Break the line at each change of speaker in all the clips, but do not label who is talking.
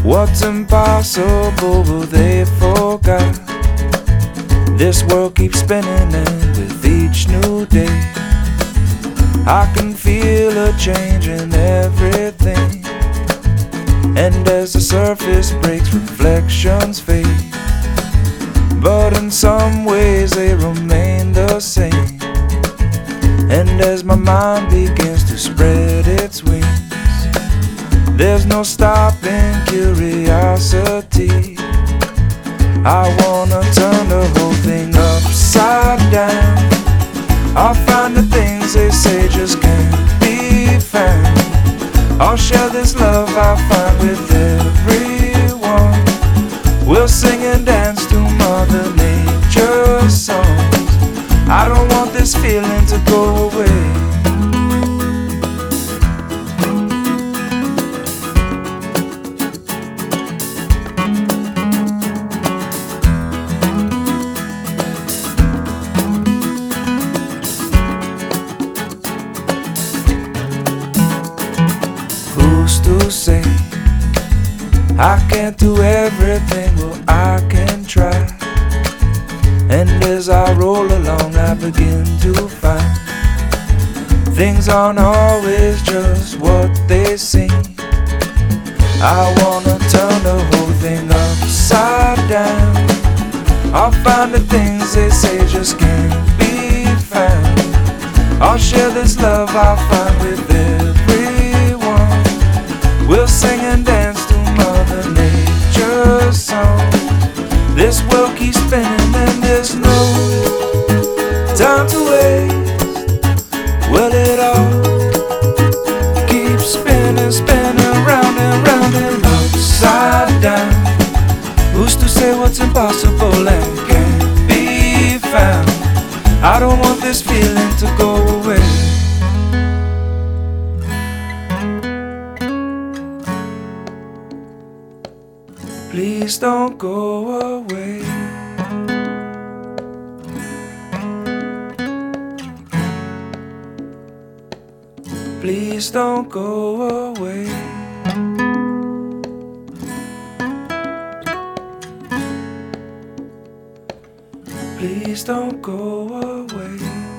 What's impossible, but they forgot. This world keeps spinning, and with each new day I can feel a change in everything. And as the surface breaks, reflections fade, but in some ways they remain the same. And as my mind begins to spread its wings, there's no stopping curiosity. I wanna turn the whole thing upside down. I'll find the things they say just can't be found. I'll share this love I find with everyone. We'll sing and dance to Mother Nature's songs. I don't want this feeling to go away. Who's to say I can't do everything? Well, I can try. And as I roll along, I begin to find things aren't always just what they seem. I wanna turn the whole thing upside down. I'll find the things they say just can't be found. I'll share this love I find with everyone. We'll sing and dance to Mother Nature's song. This world keeps spinning and there's no time to waste. Well, it all keeps spinning, spinning round and round and upside down. Who's to say what's impossible and can't be found? I don't want this feeling to go away. Please don't go away. Please don't go away. Please don't go away.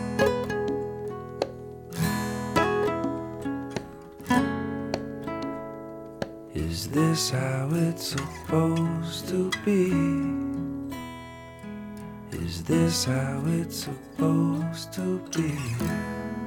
Is this how it's supposed to be? Is this how it's supposed to be?